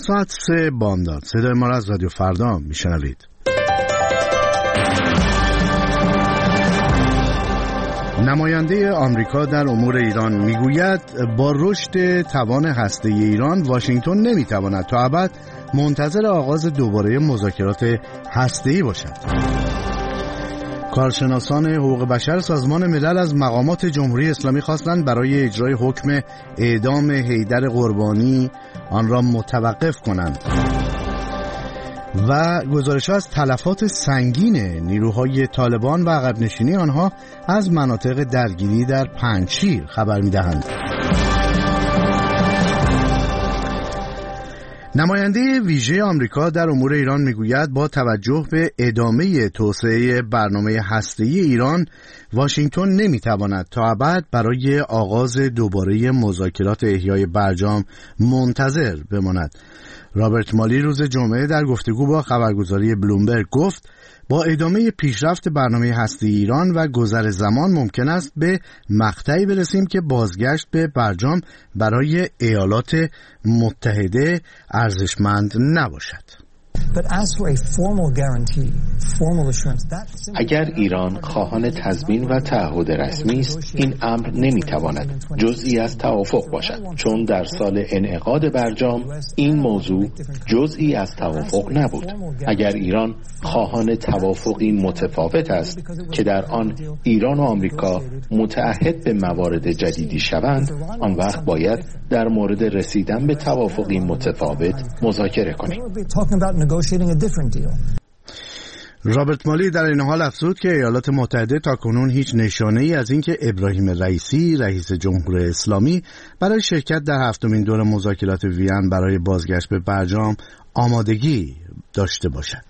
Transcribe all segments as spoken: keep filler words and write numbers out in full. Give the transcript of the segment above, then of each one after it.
ساعت سه بامداد. صدای ما را از رادیو فردا میشنوید. نماینده آمریکا در امور ایران میگوید با رشد توان هسته‌ای ایران واشنگتن نمیتواند تا ابد منتظر آغاز دوباره مذاکرات هسته‌ای باشد. کارشناسان حقوق بشر سازمان ملل از مقامات جمهوری اسلامی خواستند برای اجرای حکم اعدام حیدر قربانی آن را متوقف کنند و گزارش‌ها از تلفات سنگین نیروهای طالبان و عقب نشینی آنها از مناطق درگیری در پنجشیر خبر می‌دهند. نماینده ویژه آمریکا در امور ایران میگوید با توجه به ادامه توسعه برنامه هسته‌ای ایران واشنگتن نمیتواند تا ابد برای آغاز دوباره مذاکرات احیای برجام منتظر بماند. رابرت مالی روز جمعه در گفتگو با خبرگزاری بلومبرگ گفت با ادامه پیشرفت برنامه هسته‌ای ایران و گذر زمان ممکن است به مقطعی برسیم که بازگشت به برجام برای ایالات متحده ارزشمند نباشد. اگر ایران خواهان تضمین و تعهد رسمی است، این امر نمیتواند جزئی از توافق باشد، چون در سال انعقاد برجام این موضوع جزئی از توافق نبود. اگر ایران خواهان توافقی متفاوت است که در آن ایران و آمریکا متعهد به موارد جدیدی شوند، آن وقت باید در مورد رسیدن به توافقی متفاوت مذاکره کنیم. رابرت مالی در این حال افزود که ایالات متحده تاکنون هیچ نشانه‌ای از اینکه ابراهیم رئیسی رئیس جمهوری اسلامی برای شرکت در هفتمین دور مذاکرات وین برای بازگشت به برجام آمادگی داشته باشد.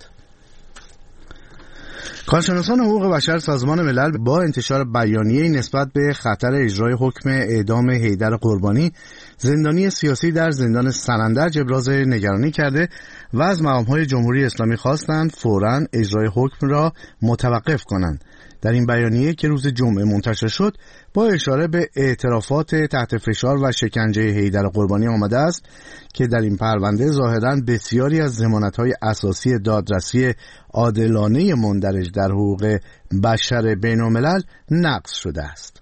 کارشناسان حقوق بشر سازمان ملل با انتشار بیانیه‌ای نسبت به خطر اجرای حکم اعدام حیدر قربانی زندانی سیاسی در زندان سنندج ابراز نگرانی کرده و از مقام‌های جمهوری اسلامی خواستند فوراً اجرای حکم را متوقف کنند. در این بیانیه که روز جمعه منتشر شد با اشاره به اعترافات تحت فشار و شکنجه حیدر قربانی آمده است که در این پرونده ظاهراً بسیاری از ضمانت‌های اساسی دادرسی عادلانه مندرج در حقوق بشر بین‌الملل نقض شده است.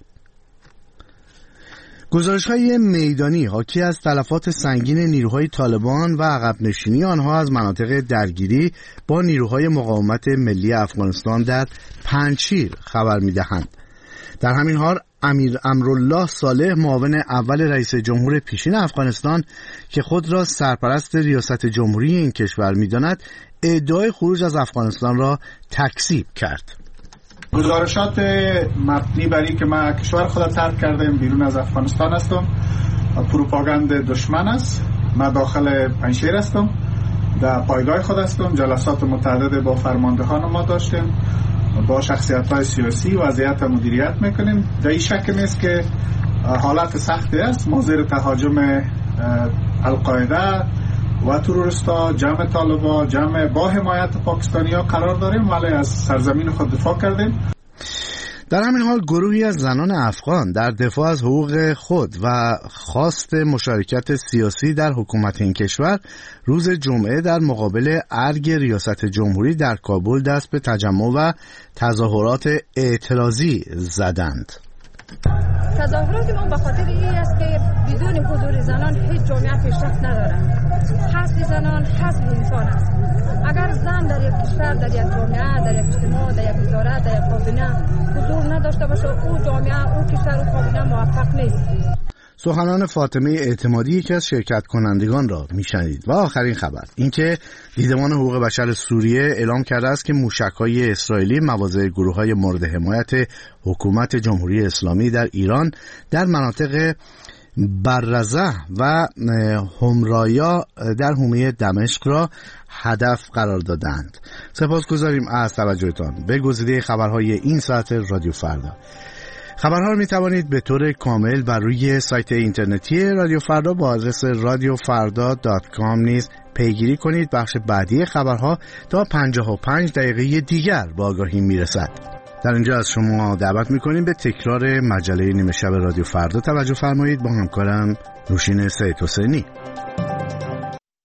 گزارش‌های میدانی حاکی از تلفات سنگین نیروهای طالبان و عقب نشینی آنها از مناطق درگیری با نیروهای مقاومت ملی افغانستان در پنجشیر خبر می‌دهند. در همین حال امیر امرالله صالح معاون اول رئیس جمهور پیشین افغانستان که خود را سرپرست ریاست جمهوری این کشور می‌داند، ادعای خروج از افغانستان را تکذیب کرد. گزارشات مبنی بر این که ما کشور خود ترک کردیم، بیرون از افغانستان هستم، پروپاگاند دشمن است. ما داخل پنجشیر هستم، در پایگاه خود هستم، جلسات متعدد با فرماندهان ما داشتیم، با شخصیت‌های سیاسی وضعیت مدیریت میکنیم. در این شک نیست که حالت سختی است. ما زیر تهاجم القاعده و تروریستا، جمع طالبان، جمع با حمایت پاکستانی‌ها قرار داریم، ولی از سرزمین خود دفاع کردیم. در همین حال گروهی از زنان افغان در دفاع از حقوق خود و خواست مشارکت سیاسی در حکومت این کشور روز جمعه در مقابل ارگ ریاست جمهوری در کابل دست به تجمع و تظاهرات اعتراضی زدند. تظاهرات ما به خاطر این است که بدون حضور زنان هیچ جامعه پیشرفت ندارد. حذف زنان حذف انسان است. اگر زن در یک کشور، در یک جامعه، در یک اجتماع، در یک وزارت، در یک کابینه حضور نداشته باشه، او جامعه، او کشور، او کابینه موفق نیست. سخنان فاطمه اعتمادی یکی از شرکت کنندگان را میشنید. و آخرین خبر اینکه دیدمان حقوق بشر سوریه اعلام کرده است که موشک‌های اسرائیلی مواضع گروه‌های مورد حمایت حکومت جمهوری اسلامی در ایران در مناطق برزه و همرایا در حومه دمشق را هدف قرار دادند. سپاسگزاریم از توجهتان به گزیده خبرهای این ساعت رادیو فردا. خبرها رو می توانید به طور کامل بر روی سایت اینترنتی رادیو فردا با آدرس رادیو فردا دات کام نیز پیگیری کنید. بخش بعدی خبرها تا پنجاه و پنج دقیقه دیگر با آگاهی می رسد. در اینجا از شما دعوت می کنیم به تکرار مجله نیمه شب رادیو فردا توجه فرمایید با همکارم نوشین سید حسینی.